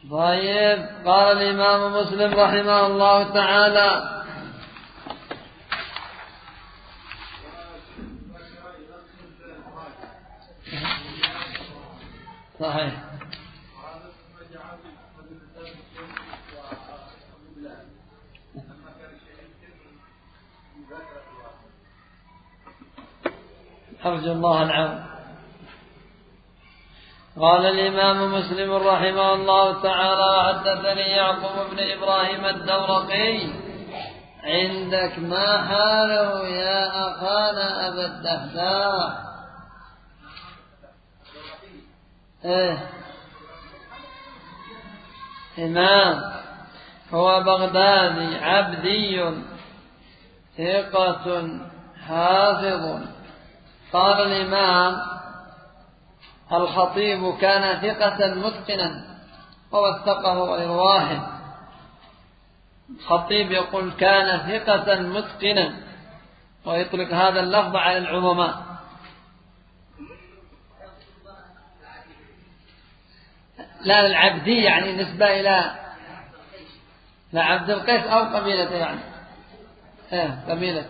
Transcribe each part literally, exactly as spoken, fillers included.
طيب. قال الإمام مسلم رحمه الله تعالى: صحيح. أرجو الله العون. قال الإمام مسلم رحمه الله تعالى: وحدثني يعقوب بن إبراهيم الدورقي: عندك ما حاله يا أخانا أبا الدحداح؟ إيه إمام، هو بغدادي عبدي ثقة حافظ. قال الإمام الخطيب: كان ثقة متقنا ووثقه غير واحد. الخطيب يقول كان ثقة متقنا، ويطلق هذا اللفظ على العظماء. لا، العبدي يعني نسبة إلى لا عبد القيس أو قبيلته، يعني إيه قبيلته.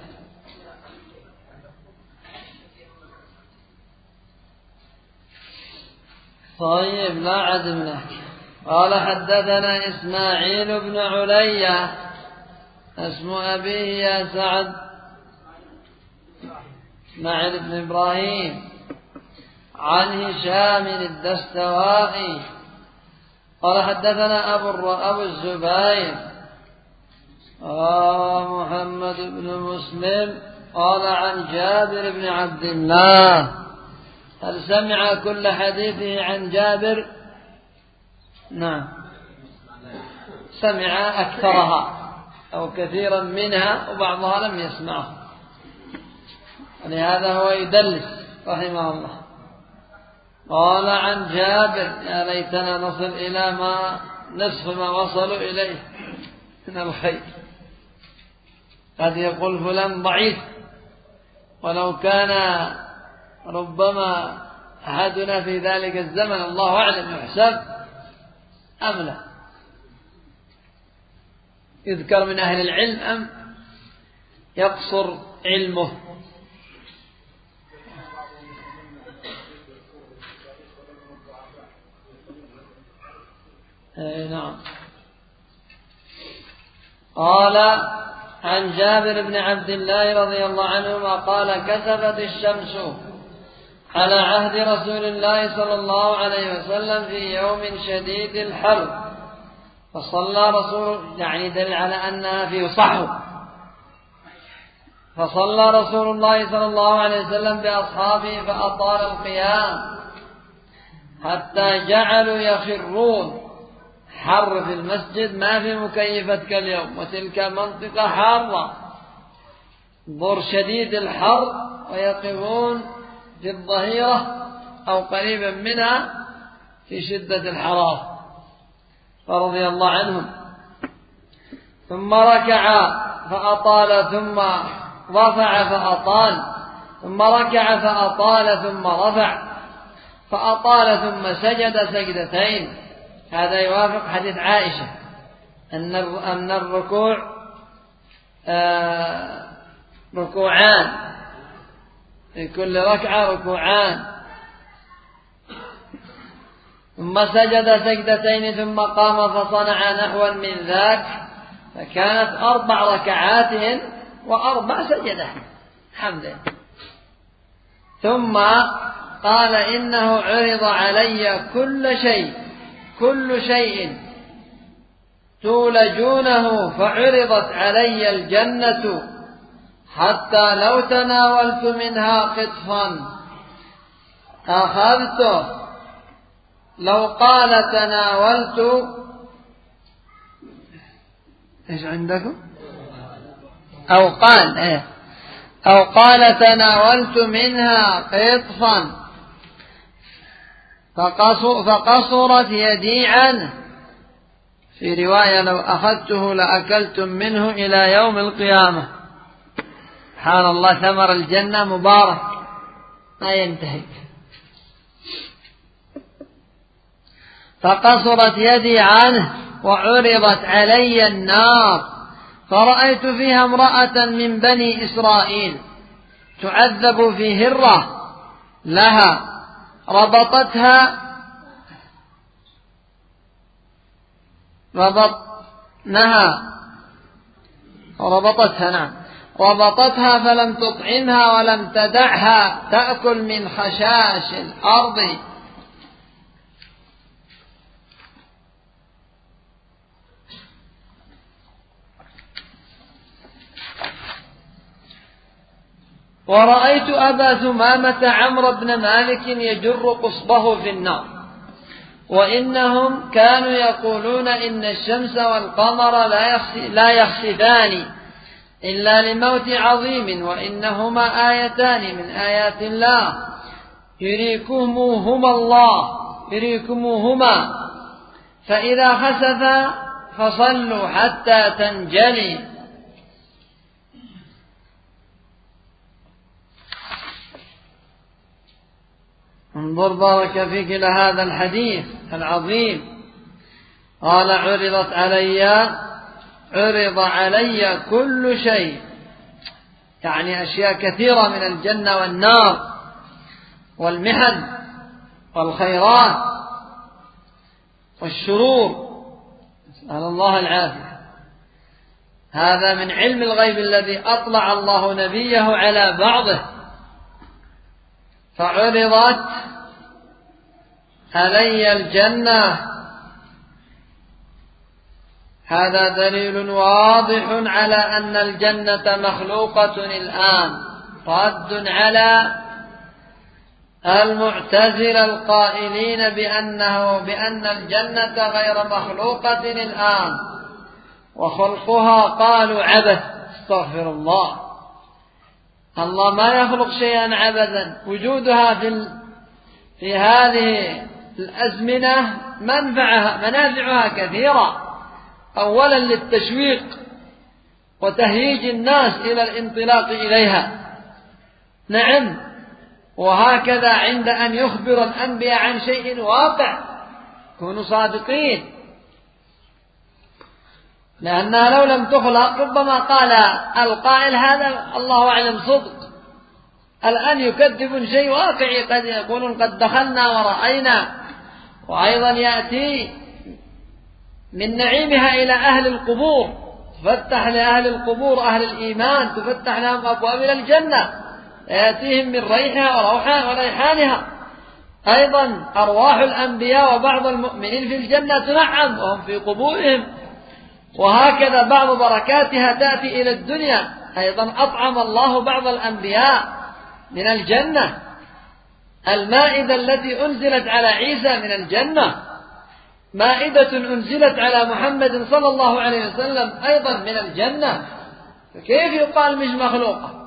طيب، لا عدم لك. قال: حدثنا إسماعيل بن عليا، اسم أبيه يا سعد إسماعيل بن إبراهيم، عن هشام الدستوائي قال: حدثنا أبو, أبو الزبير آه محمد بن مسلم قال: عن جابر بن عبد الله. هل سمع كل حديثه عن جابر؟ نعم، سمع أكثرها أو كثيرا منها، وبعضها لم يسمعه، ولهذا هو يدلس رحمه الله. قال: عن جابر: يا ليتنا نصل إلى ما نصف ما وصلوا إليه من الخير. قد يقول فلان ضعيف، ولو كان ربما أحدنا في ذلك الزمن الله أعلم يحسب أم لا، يذكر من أهل العلم أم يقصر علمه. أي نعم. قال: عن جابر بن عبد الله رضي الله عنهما قال: كسفت الشمس على عهد رسول الله صلى الله عليه وسلم في يوم شديد الحر، فصلى رسول يعني دل على أنها في صحو، فصلى رسول الله صلى الله عليه وسلم بأصحابه فأطال القيام حتى جعلوا يخرون. حر في المسجد، ما في مكيفات كاليوم، وتلك منطقة حارة ضر شديد الحر، ويقفون في الظهيرة أو قريبا منها في شدة الحرارة، فرضي الله عنهم. ثم ركع فأطال، ثم رفع فأطال، ثم ركع فأطال، ثم رفع فأطال، ثم سجد سجدتين. هذا يوافق حديث عائشة أن الركوع آه ركوعان، في كل ركعة ركوعان. ثم سجد سجدتين ثم قام فصنع نحوا من ذاك، فكانت أربع ركعات وأربع سجدات. الحمد لله. ثم قال: إنه عرض علي كل شيء كل شيء تولجونه، فعرضت علي الجنة حتى لو تناولت منها قطفا أخذته. لو قال تناولت، إيش عندكم؟ أو قال إيه أو قال تناولت منها قطفا فقصرت يدي عنه. في رواية: لو أخذته لأكلتم منه إلى يوم القيامة. سبحان الله، ثمر الجنة مبارك ما ينتهي. فقصرت يدي عنه وعرضت علي النار فرأيت فيها امرأة من بني إسرائيل تعذب في هرة لها ربطتها ربطنها ربطتها نعم ربطتها فلم تطعمها ولم تدعها تأكل من خشاش الأرض. ورأيت أبا ثمامة عمرو بن مالك يجر قصبه في النار، وإنهم كانوا يقولون إن الشمس والقمر لا يخسفان إلا لموت عظيم، وإنهما آيتان من آيات الله يريكموهما الله يريكموهما فإذا خسفا فصلوا حتى تنجلي. انظر بارك فيك إلى هذا الحديث العظيم. قال عرضت علي عرض علي كل شيء، يعني أشياء كثيرة من الجنة والنار والمحن والخيرات والشرور، نسأل الله العافية. هذا من علم الغيب الذي أطلع الله نبيه على بعضه. فعرضت علي الجنة، هذا دليل واضح على أن الجنة مخلوقة الآن، رد على المعتزلة القائلين بأنه بأن الجنة غير مخلوقة الآن وخلقها قالوا عبث. استغفر الله، الله ما يخلق شيئا عبثا. وجودها في في هذه الأزمنة منفعها منافعها كثيرة، أولا للتشويق وتهييج الناس إلى الانطلاق إليها، نعم، وهكذا عند أن يخبر الأنبياء عن شيء واقع كونوا صادقين، لأنها لو لم تخلق ربما قال القائل هذا الله أعلم صدق. الآن يكذب شيء واقعي، قد يقولون قد دخلنا ورأينا. وأيضا يأتي من نعيمها إلى أهل القبور، تفتح لأهل القبور أهل الإيمان تفتح لهم أبواب إلى الجنة، يأتيهم من ريحها وروحها وريحانها. أيضا أرواح الأنبياء وبعض المؤمنين في الجنة تنعم وهم في قبورهم، وهكذا بعض بركاتها تأتي إلى الدنيا. أيضا أطعم الله بعض الأنبياء من الجنة، المائدة التي أنزلت على عيسى من الجنة، مائدة أنزلت على محمد صلى الله عليه وسلم أيضا من الجنة، فكيف يقال مش مخلوقة؟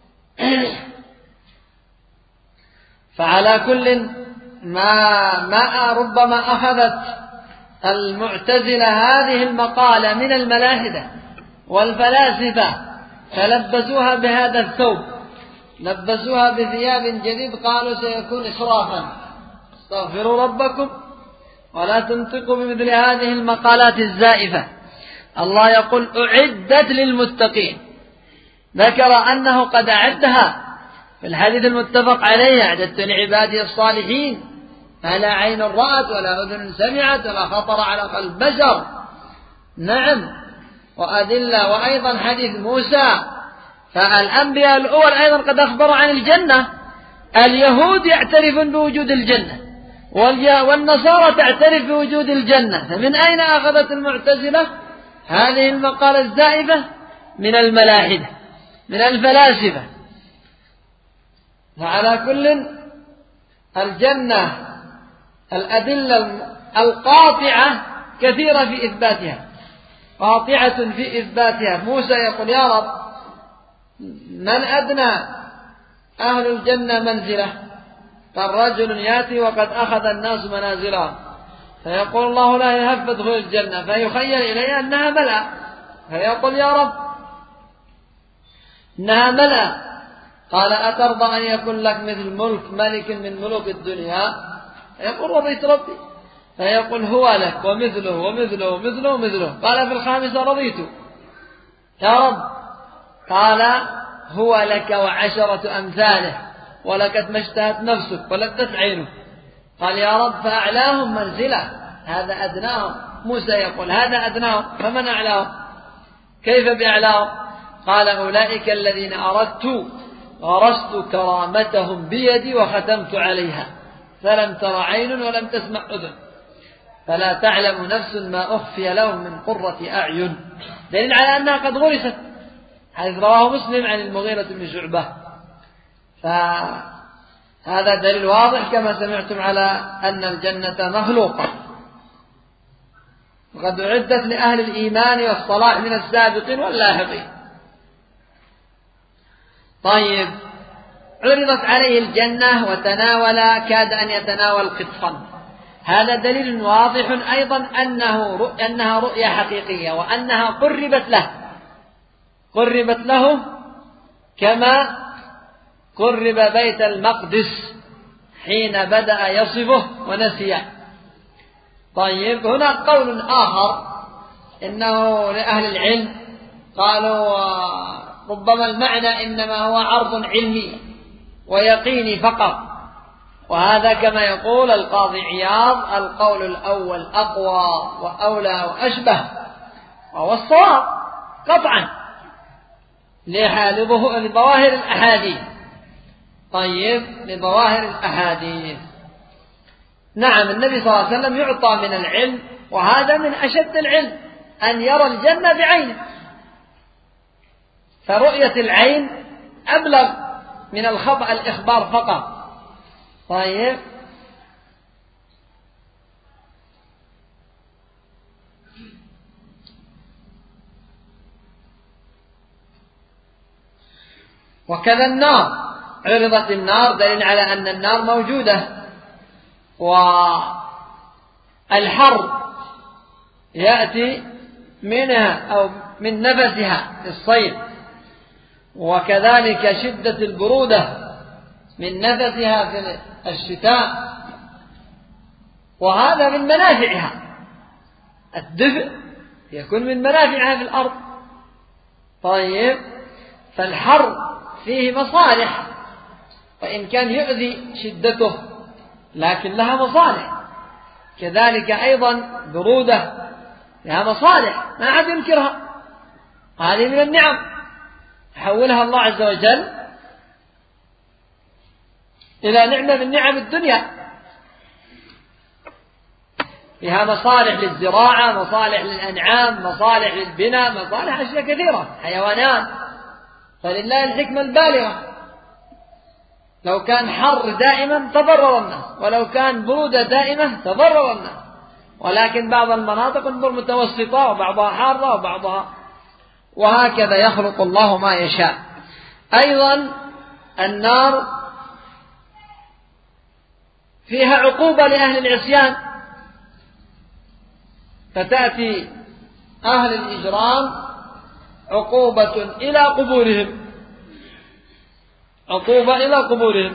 فعلى كل ما ما ربما أخذت المعتزلة هذه المقالة من الملاحدة والفلاسفة فلبسوها بهذا الثوب، لبسوها بثياب جديد، قالوا سيكون إسرافا. استغفروا ربكم ولا تنطقوا بمثل هذه المقالات الزائفة. الله يقول أعدت للمتقين، ذكر أنه قد أعدها في الحديث المتفق عليه: أعددت لعبادي الصالحين ما لا عين رأت ولا أذن سمعت ولا خطر على قلب بشر. نعم، وأدلة. وأيضا حديث موسى، فالأنبياء الأول أيضا قد أخبروا عن الجنة. اليهود يعترفون بوجود الجنة والنصارى تعترف بوجود الجنة، فمن أين أخذت المعتزلة هذه المقالة الزائفة؟ من الملاحدة من الفلاسفة. فعلى كل الجنة الأدلة القاطعة كثيرة في إثباتها، قاطعة في إثباتها. موسى يقول: يا رب، من أدنى أهل الجنة منزلة؟ قال: رجل يأتي وقد أخذ الناس منازلهم، فيقول الله لا يهب ادخل الجنة، فيخيل إليه أنها ملأ، فيقول: يا رب، إنها ملأ. قال: أترضى أن يكون لك مثل ملك ملك من ملوك الدنيا؟ يقول: رضيت ربي. فيقول هو لك ومثله ومثله ومثله ومثله. قال في الخامسة رضيت يا رب. قال هو لك وعشرة أمثاله ولقد ما اشتهت نفسك ولذت عينك. قال يا رب فأعلاهم منزلة، هذا أدناهم. موسى يقول هذا أدناهم، فمن أعلاهم؟ كيف بأعلاهم؟ قال أولئك الذين أردت غرست كرامتهم بيدي وختمت عليها فلم تر عين ولم تسمع أذن فلا تعلم نفس ما أخفي لهم من قرة أعين. دليل على أنها قد غرست، حيث رواه مسلم عن المغيرة بن شعبة. فهذا دليل واضح كما سمعتم على أن الجنة مخلوقة وقد أعدت لأهل الإيمان والصلاح من السابقين واللاحقين. طيب، عرضت عليه الجنة وتناول كاد أن يتناول قطفا. هذا دليل واضح أيضا أنه أنها رؤية حقيقية وأنها قربت له قربت له كما قرب بيت المقدس حين بدأ يصفه ونسيه. طيب، هناك قول آخر إنه لأهل العلم قالوا ربما المعنى إنما هو عرض علمي ويقيني فقط، وهذا كما يقول القاضي عياض القول الأول أقوى وأولى وأشبه وهو الصواب قطعا لظواهر الأحاديث. طيب، لظواهر الأحاديث. نعم، النبي صلى الله عليه وسلم يعطى من العلم، وهذا من أشد العلم أن يرى الجنة بعينه، فرؤية العين أبلغ من الخبر الإخبار فقط. طيب، وكذا النار، عرضت النار دليل على أن النار موجودة، والحر يأتي منها أو من نفسها في الصيف، وكذلك شدة البرودة من نفسها في الشتاء، وهذا من منافعها. الدفء يكون من منافعها في الأرض. طيب، فالحر فيه مصالح، وإن كان يؤذي شدته لكن لها مصالح. كذلك أيضا برودة لها مصالح ما أحد ينكرها، هذه من النعم حولها الله عز وجل إلى نعمة من نعم الدنيا، فيها مصالح للزراعة، مصالح للأنعام، مصالح للبناء، مصالح أشياء كثيرة، حيوانات. فلله الحكمة البالغة. لو كان حر دائما تضرر الناس، ولو كان برودة دائمة تضرر الناس، ولكن بعض المناطق متوسطة وبعضها حارة وبعضها، وهكذا يخلق الله ما يشاء. أيضا النار فيها عقوبة لأهل العصيان، فتأتي أهل الإجرام عقوبة إلى قبورهم، عقوبة إلى قبورهم.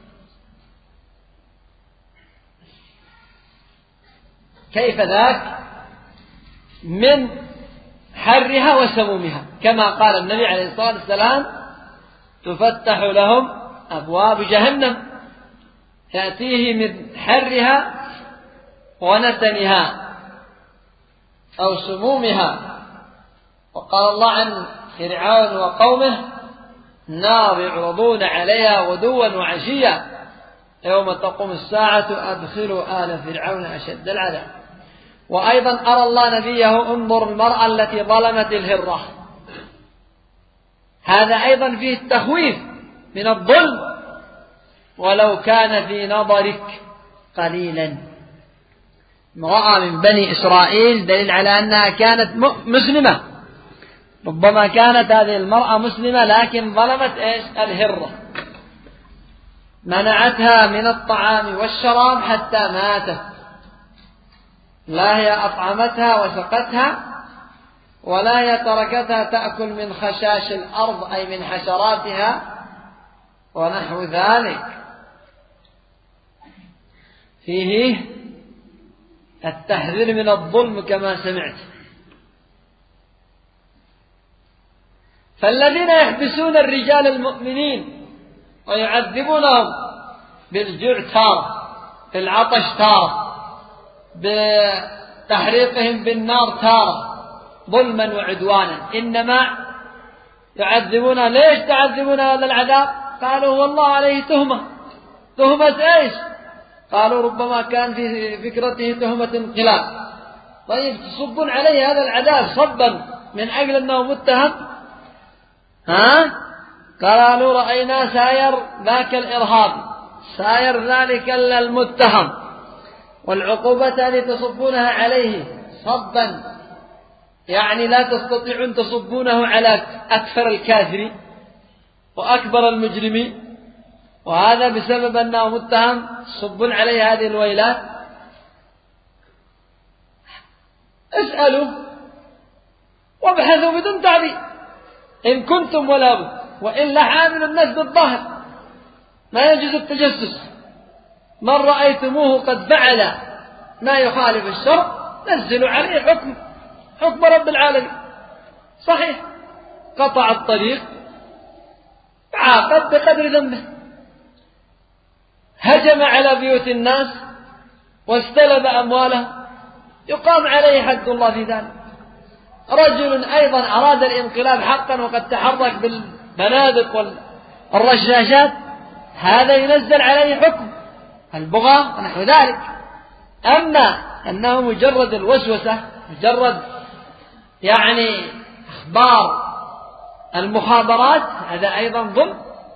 كيف ذاك؟ من حرها وسمومها، كما قال النبي عليه الصلاة والسلام تفتح لهم أبواب جهنم تأتيه من حرها ونتنها أو سمومها. وقال الله عن فرعون وقومه نار يعرضون عليها غدوا وعشيا يوم تقوم الساعة أدخلوا آل فرعون أشد العذاب. وأيضا أرى الله نبيه انظر المرأة التي ظلمت الهرة، هذا أيضا فيه التخويف من الظلم ولو كان في نظرك قليلا. امرأة من بني إسرائيل دليل على أنها كانت مسلمة، ربما كانت هذه المرأة مسلمة لكن ظلمت إيش؟ الهرة، منعتها من الطعام والشراب حتى ماتت، لا هي أطعمتها وسقتها ولا هي تركتها تأكل من خشاش الأرض أي من حشراتها ونحو ذلك. فيه التحذير من الظلم كما سمعت. فالذين يحبسون الرجال المؤمنين ويعذبونهم بالجوع تارة، بالعطش تارة، بتحريقهم بالنار تارة، ظلما وعدوانا، إنما يعذبون. ليش تعذبون هذا العذاب؟ قالوا والله عليه تهمة. تهمة ايش؟ قالوا ربما كان في فكرته تهمة انقلاب. طيب تصبون عليه هذا العذاب صبا من أجل أنه متهم؟ ها؟ قالوا رأينا ساير ذاك الإرهاب، ساير ذلك المتهم، والعقوبة التي تصبونها عليه صبا يعني لا تستطيعون تصبونه على أكثر الكافرين وأكبر المجرمين، وهذا بسبب أنه متهم صبون عليه هذه الويلات. اسألوا وابحثوا بدون تعذيب إن كنتم ولا بد، وإلا حامل الناس بالظاهر، ما يجوز التجسس. من رأيتموه قد فعل ما يخالف الشرع نزلوا عليه حكم حكم رب العالمين. صحيح قطع الطريق عاقب بقدر ذنبه، هجم على بيوت الناس واستلب أموالهم، يقام عليه حد الله في ذلك. رجل أيضا أراد الانقلاب حقا وقد تحرك بالبنادق والرشاشات، هذا ينزل عليه حكم البغاة ونحو ذلك. أما أنه مجرد الوسوسة، مجرد يعني أخبار المخابرات، هذا أيضا ظلم.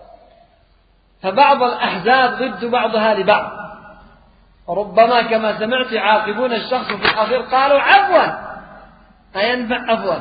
فبعض الأحزاب ضد بعضها لبعض، وربما كما سمعت يعاقبون الشخص في الأخير قالوا عفوا، أينفع عفوا؟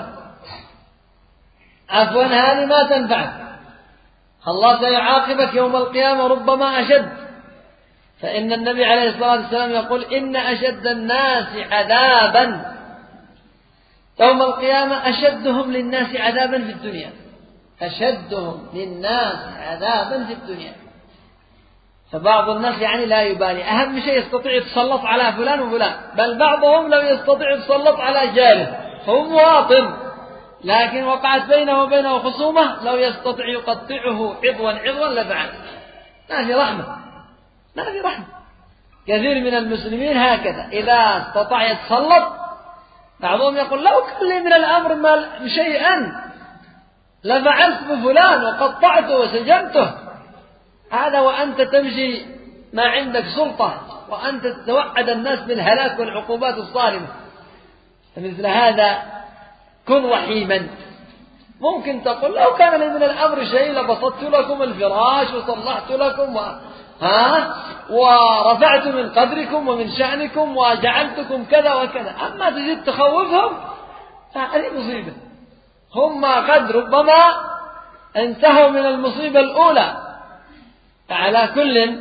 عفوا هذه ما تنفع، الله سيعاقبك يوم القيامة ربما أشد. فإن النبي عليه الصلاة والسلام يقول إن أشد الناس عذابا يوم القيامة أشدهم للناس عذابا في الدنيا، أشدهم للناس عذابا في الدنيا. فبعض الناس يعني لا يبالي، أهم شيء يستطيع يتسلط على فلان وفلان، بل بعضهم لو يستطيع يتسلط على جاره، هو مواطن لكن وقعت بينه وبينه خصومة، لو يستطيع يقطعه عضوا عضوا لفعل. ما في رحمة، ما في رحمة. كثير من المسلمين هكذا، إذا استطاع يتسلط، بعضهم يقول لو كان لي من الأمر ما شيئا لفعلت بفلان وقطعته وسجنته. هذا وأنت تمشي ما عندك سلطة، وأنت تتوعد الناس بالهلاك والعقوبات الصارمة. فمثل هذا كن رحيما. ممكن تقول لو كان لي من الأمر شيء لبسطت لكم الفراش وصلحت لكم و... ها ورفعت من قدركم ومن شأنكم وجعلتكم كذا وكذا. أما تزيد تخوفهم فهذه مصيبة. هم قد ربما انتهوا من المصيبة الأولى. فعلى كل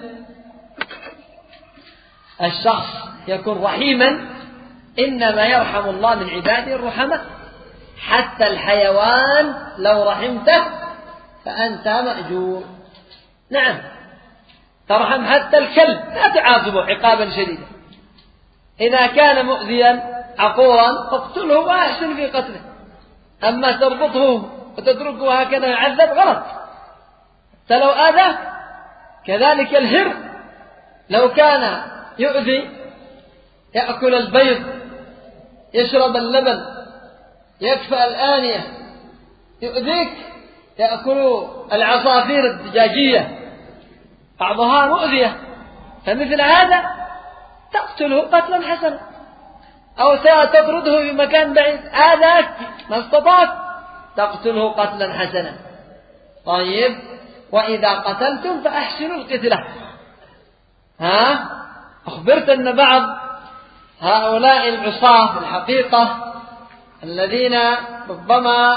الشخص يكون رحيما، إنما يرحم الله من عباده الرحمة. حتى الحيوان لو رحمته فأنت مأجور. نعم ترحم حتى الكلب، لا تعاقبه عقابا شديدا. إذا كان مؤذيا عقورا فاقتله وأحسن في قتله. أما تربطه وتتركه هكذا يعذب غلط. فلو آذى كذلك الهر، لو كان يؤذي يأكل البيض، يشرب اللبن، يكفأ الآنية، يؤذيك، يأكل العصافير الدجاجية، بعضها مؤذية، فمثل هذا تقتله قتلا حسنا، أو تطرده في مكان بعيد، آذاك ما استطعت تقتله قتلا حسنا. طيب وإذا قتلتم فأحسنوا القتلة. ها أخبرت أن بعض هؤلاء العصاة في الحقيقة الذين ربما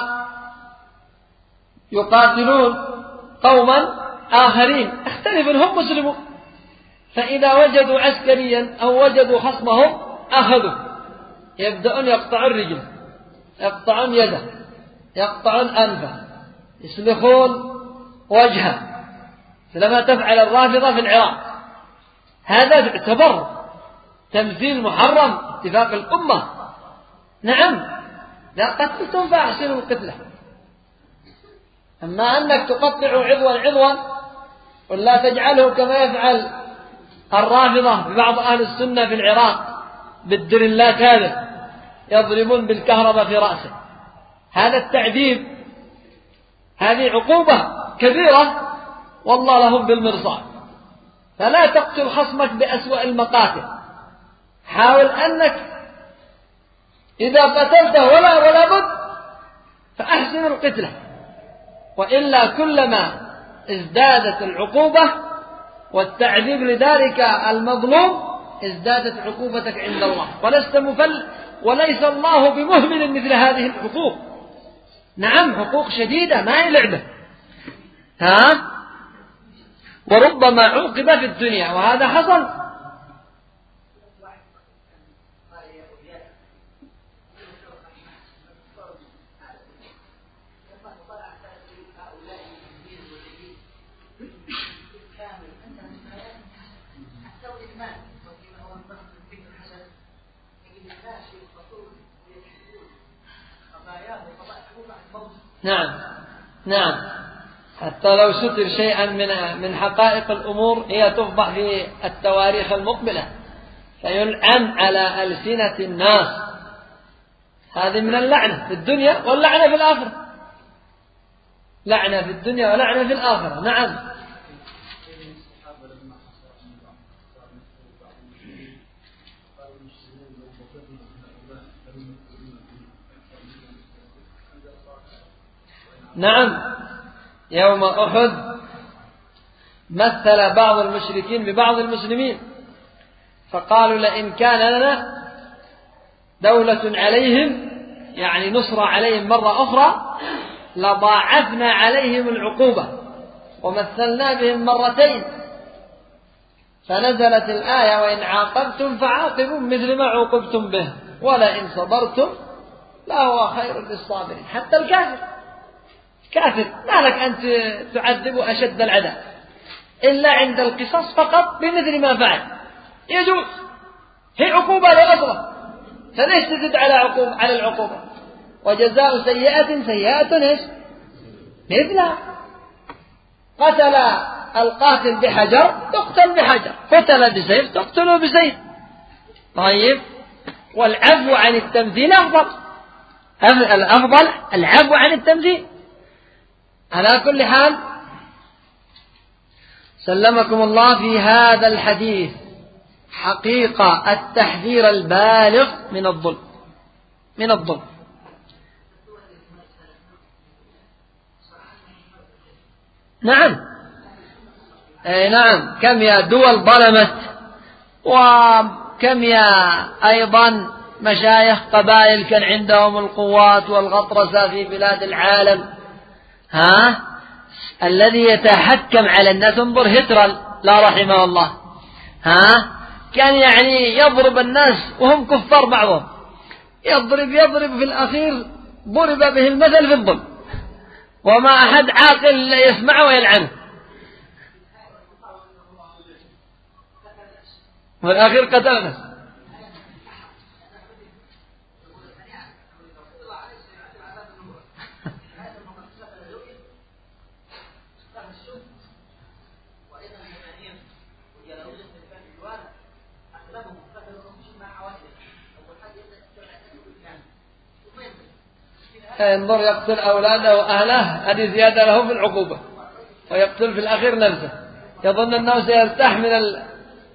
يقاتلون قوما آخرين اختلف هم مسلمون، فإذا وجدوا عسكريا أو وجدوا خصمهم أخذوا، يبدأون يقطعون رجله، يقطعون يده، يقطعون أنفه، يسلخون وجهه، لما تفعل الرافضة في العراق. هذا يعتبر تمثيل محرم اتفاق الأمة. نعم، لا قتلتم فأحسنوا القتلة. أما أنك تقطع عضوا عضوا ولا تجعله كما يفعل الرافضة ببعض أهل السنة في العراق بالدرلات هذا، يضربون بالكهرباء في رأسه، هذا التعذيب، هذه عقوبة كبيرة والله لهم بالمرصاد. فلا تقتل خصمك بأسوأ المقاتل، حاول أنك إذا قتلته ولا ولا بد فأحسن القتلة، وإلا كلما ازدادت العقوبة والتعذيب لذلك المظلوم ازدادت عقوبتك عند الله، ولست مفل وليس الله بمهمل مثل هذه الحقوق. نعم، حقوق شديدة ما هي لعبة، ها، وربما عوقب في الدنيا، وهذا حصل. نعم نعم، حتى لو ستر شيئا من من حقائق الأمور هي تفضح في التواريخ المقبلة، فيلعن على ألسنة الناس. هذه من اللعنة في الدنيا واللعنة في الآخرة، لعنة في الدنيا ولعنة في الآخرة. نعم. نعم، يوم أحد مثل بعض المشركين ببعض المسلمين فقالوا لئن كان لنا دولة عليهم، يعني نصر عليهم مرة أخرى، لضاعفنا عليهم العقوبة ومثلنا بهم مرتين، فنزلت الآية وإن عاقبتم فعاقبوا مثل ما عوقبتم به ولئن صبرتم لهو خير للصابرين. حتى الكافر كافر ما لك أن تعذب أشد العذاب إلا عند القصاص فقط بمثل ما فعل، يجوز، هي عقوبة لأصله، فليش تزد على عقوبة على العقوبة؟ وجزاء سيئة سيئة ايش مثلها. قتل القاتل بحجر تقتل بحجر، قتل بسيف تقتل بسيف. طيب، والعفو عن التمثيل أفضل، الأفضل العفو عن التمثيل. على كل حال سلمكم الله، في هذا الحديث حقيقة التحذير البالغ من الظلم، من الظلم. نعم، أي نعم، كم يا دول ظلمت، وكم يا أيضا مشايخ قبائل كان عندهم القوات والغطرسة في بلاد العالم، ها، الذي يتحكم على الناس. انظر هتلر لا رحمه الله، ها، كان يعني يضرب الناس وهم كفار بعضهم، يضرب يضرب في الأخير ضرب به المثل في الظلم، وما أحد عاقل يسمعه ويلعنه، والأخير قتل نفسه. ينظر يقتل أولاده وأهله، هذه زيادة له في العقوبة، ويقتل في الأخير نفسه، يظن أنه سيرتاح من ال...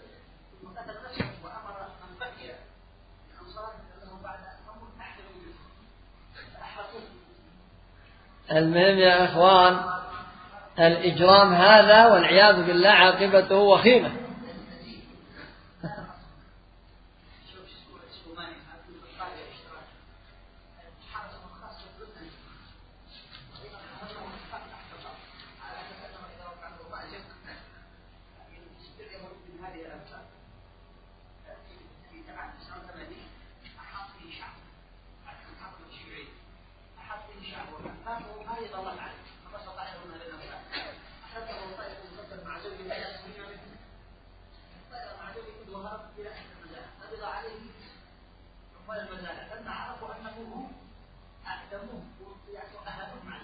المهم يا إخوان، الإجرام هذا والعياذ بالله عاقبته وخيمة. لما عرفوا أنه هم أقدموه وأهلهم مع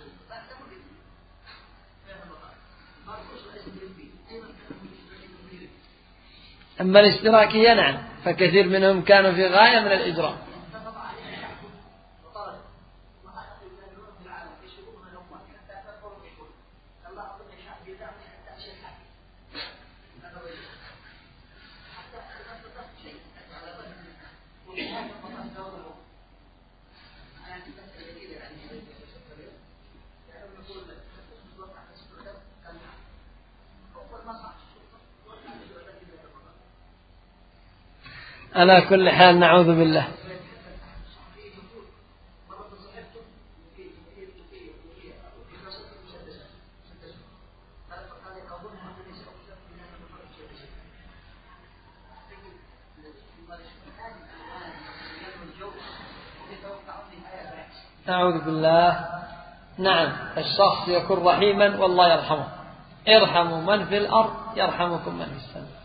أما الاشتراكية نعم، فكثير منهم كانوا في غاية من الإجرام. على كل حال نعوذ بالله. نعوذ بالله. نعم، الشخص يكون رحيما والله يرحمه. ارحموا من في الأرض يرحمكم من في السماء.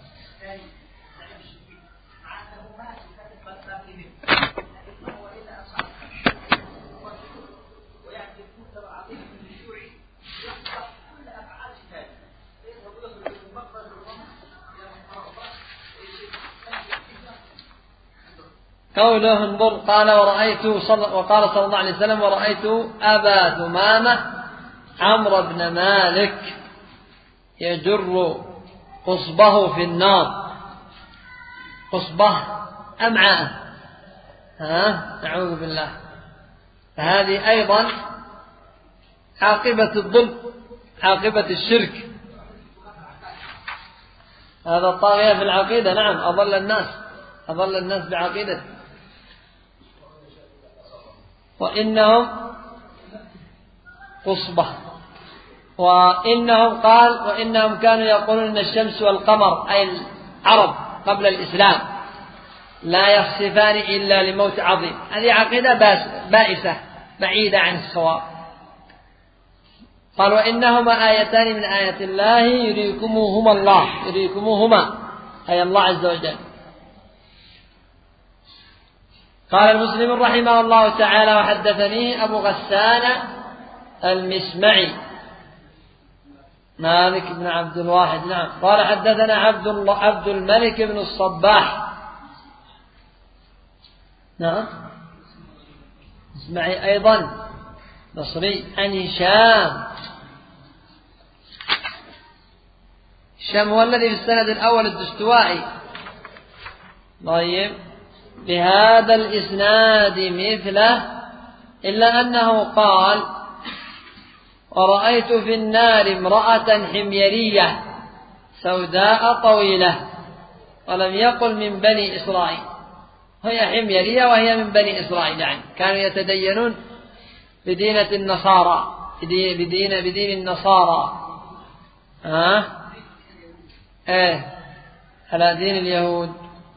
قوله انظر قال ورأيت صل... وقال صلى الله عليه وسلم ورأيت أبا ثمامة عمرو بن مالك يجر قصبه في النار. قصبه أمعاء، ها نعوذ بالله. فهذه أيضا عاقبة الظلم، عاقبة الشرك. هذا الطاغية في العقيدة، نعم أضل الناس، أضل الناس بعقيدته. وإنهم قصبة. وإنهم قال وإنهم كانوا يقولون أن الشمس والقمر أي العرب قبل الإسلام لا يخسفان إلا لموت عظيم. هذه عقيدة بائسة بعيدة عن الصواب. قال وإنهما آيتان من آيات الله يريكموهما الله، يريكموهما أي الله عز وجل. قال المسلم رحمه الله تعالى وحدثني أبو غسان المسمعي مالك بن عبد الواحد، نعم قال حدثنا عبد الله عبد الملك بن الصباح، نعم اسمعي أيضا بصري عن هشام. هشام هو الذي في السند الأول الدستوائي. طيب بهذا الإسناد مثله، إلا أنه قال ورأيت في النار امرأة حميرية سوداء طويلة، ولم يقل من بني إسرائيل. هي حميرية وهي من بني إسرائيل، يعني كانوا يتدينون بدينة النصارى، بدين, بدين النصارى، ها ايه على دين اليهود.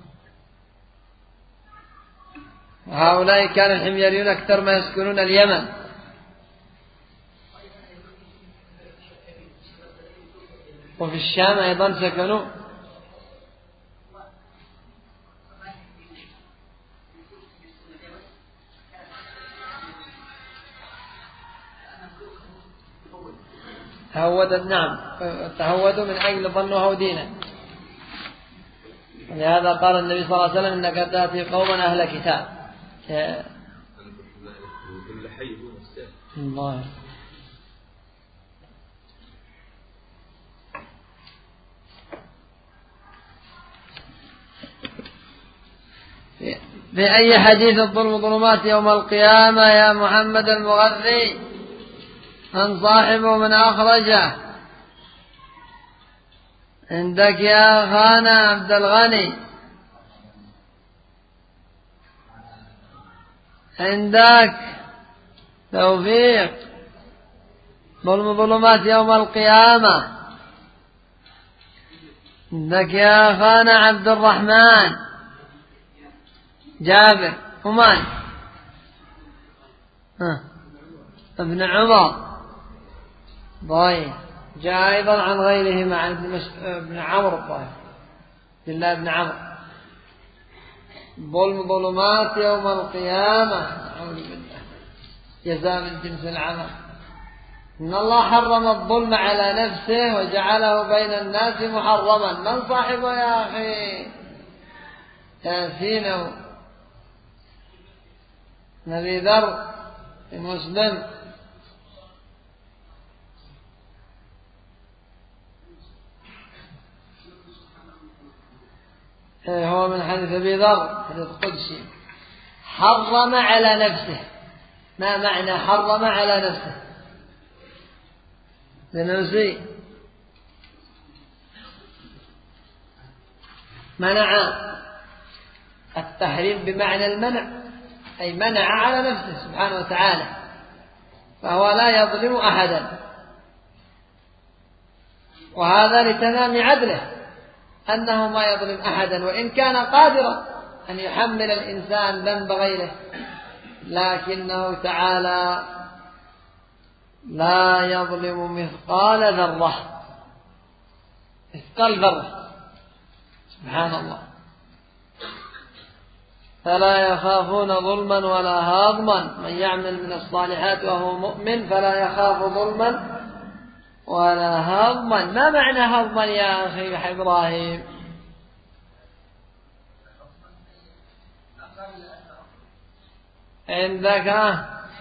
وهؤلاء كان الحميريون أكثر ما يسكنون اليمن. وفي الشام أيضا سكنوا. تهودوا، نعم تهودوا من أجل ظنوا دينا. لهذا قال النبي صلى الله عليه وسلم إنك تأتي قوما أهل كتاب. الله بأي حديث الظلم ظلمات يوم القيامة يا محمد المغذي؟ من صاحبه من أخرجه؟ عندك يا أخانا عبد الغني، عندك توفيق. ظلم ظلمات يوم القيامة عندك يا أخانا عبد الرحمن جابر ومان ابن عمر. طيب جاء أيضا عن غيرهما عن ابن عمرو، الطاهر بالله ابن عمرو. ظلم ظلمات يوم القيامة، أعوذ بالله، جزاء من جنس العمل. إن الله حرم الظلم على نفسه وجعله بين الناس محرما. من صاحبه يا أخي؟ ياسين نبي ذر في مسلم. هو من حديث أبي ذر حديث قدسي. حرم على نفسه. ما معنى حرم على نفسه؟ لنفسي منع. التحريم بمعنى المنع، أي منع على نفسه سبحانه وتعالى، فهو لا يظلم أحدا، وهذا لتمام عدله أنه ما يظلم أحدا، وإن كان قادرا أن يحمل الإنسان ذنب غيره، لكنه تعالى لا يظلم مثقال ذرة، مثقال ذرة، سبحان الله. فلا يخافون ظلما ولا هضما. من يعمل من الصالحات وهو مؤمن فلا يخاف ظلما ولا هضما. ما معنى هضما يا أخي إبراهيم؟ عندك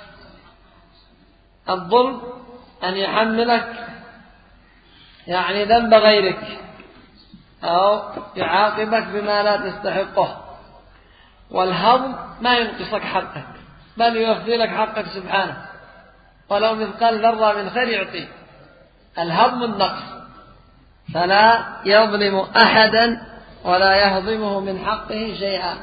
الظلم أن يحملك يعني ذنب غيرك أو يعاقبك بما لا تستحقه، والهضم ما ينقصك حقك بل يوفي لك حقك سبحانه، ولو مثقال ذرة من خير يعطيه. الهضم النقص، فلا يظلم أحدا ولا يهضمه من حقه شيئا،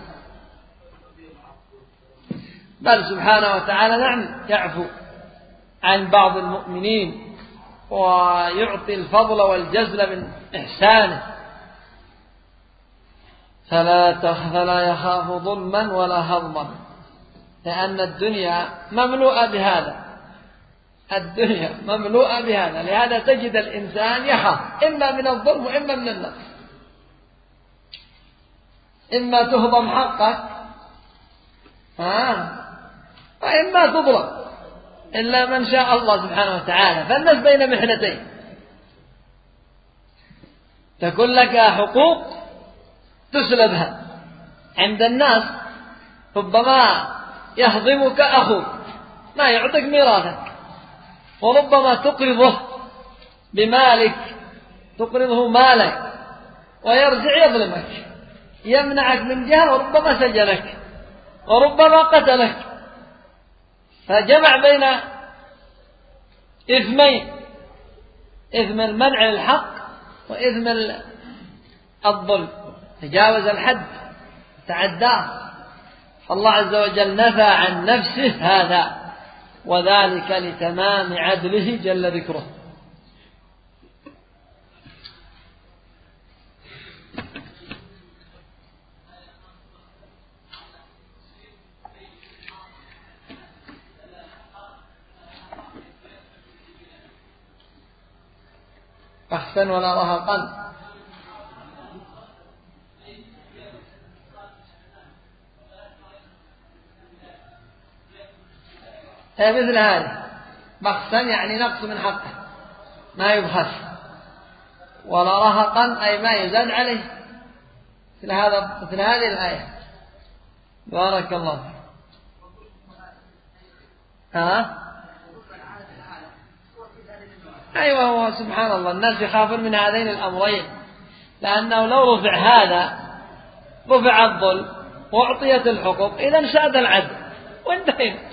بل سبحانه وتعالى نعم يعفو عن بعض المؤمنين ويعطي الفضل والجزل من إحسانه. فلا فلا يخاف ظلما ولا هضما، لأن الدنيا مملوءة بهذا، الدنيا مملوءة بهذا. لهذا تجد الإنسان يخاف إما من الظلم وإما من النقص، إما تهضم حقك ها وإما تظلم، إلا من شاء الله سبحانه وتعالى. فالناس بين محنتين، تكون لك حقوق تسلبها. عند الناس ربما يهضمك أخوك ما يعطيك ميراثك، وربما تقرضه بمالك، تقرضه مالك ويرجع يظلمك، يمنعك من جهة وربما سجنك وربما قتلك. فجمع بين إثمين، إثم المنع للحق وإثم الظلم، تجاوز الحد تعداه. فالله عز وجل نفى عن نفسه هذا، وذلك لتمام عدله جل ذكره. أحسن ولا رهقا. هي مثل هذه بخسا يعني نقص من حقه ما يبخس، ولا رهقا أي ما يزاد عليه، مثل هذا مثل هذه الآية. بارك الله فيك. ها أيوة، هو سبحان الله الناس يخافون من هذين الأمرين، لأنه لو رفع هذا رفع الظلم وأعطيت الحقوق إذا انشأت العدل وانتهينا.